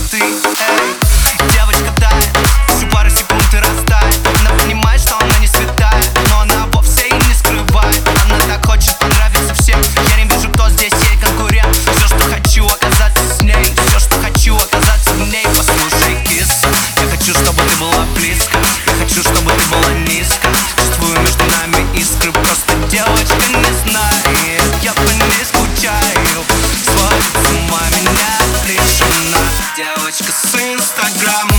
ты, эй. Девочка тает, всю пару секунд и растает. Она понимает, что она не святая, но она вовсе и не скрывает. Она так хочет понравиться всем. Я не вижу, кто здесь ей конкурент. Все, что хочу, оказаться с ней. Все, что хочу, оказаться в ней. Послушай, киса, я хочу, чтобы ты была близко. Я хочу, чтобы ты была низко. Чувствую между нами искры. Просто девочка не знает, я по ней скучаю. Сводит с ума меня лишь она. Девочка с Инстаграма.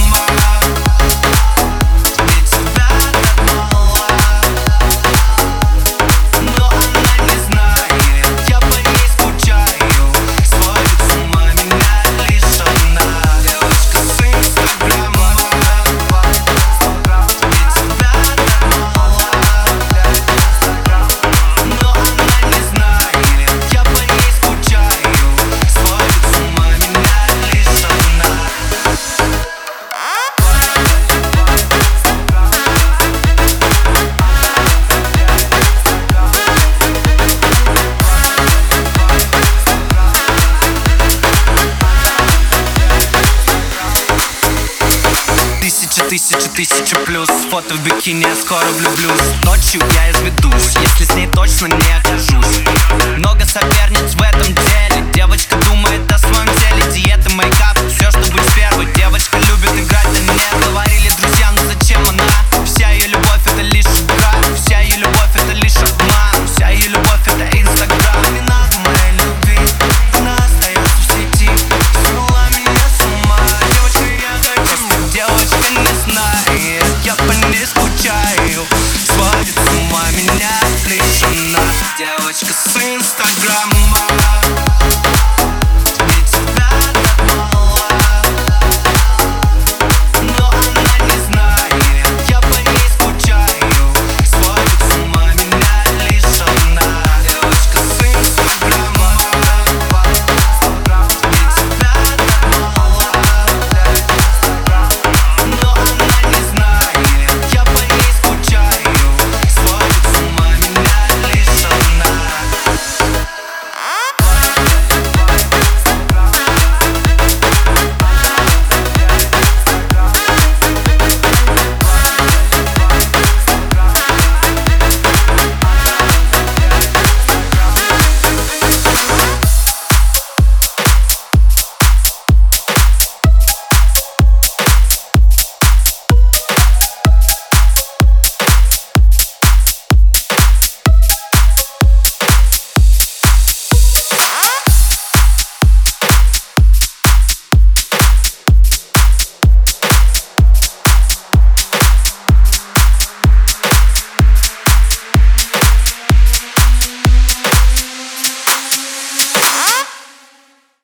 Ведь тебя так мало, но она не знает, я по ней скучаю. Сводит с ума меня лишь она. Девочка с Инстаграма. Ведь тебя так мало, но она не знает, я по ней скучаю. Сводит с ума меня лишь она. Тысяча плюс. Фото в бикини, я скоро влюблюсь. Ночью я изведусь, если с ней точно не окажусь. Много соперниц в этом деле. Девочка думает о своем теле. Диета, мейкап, все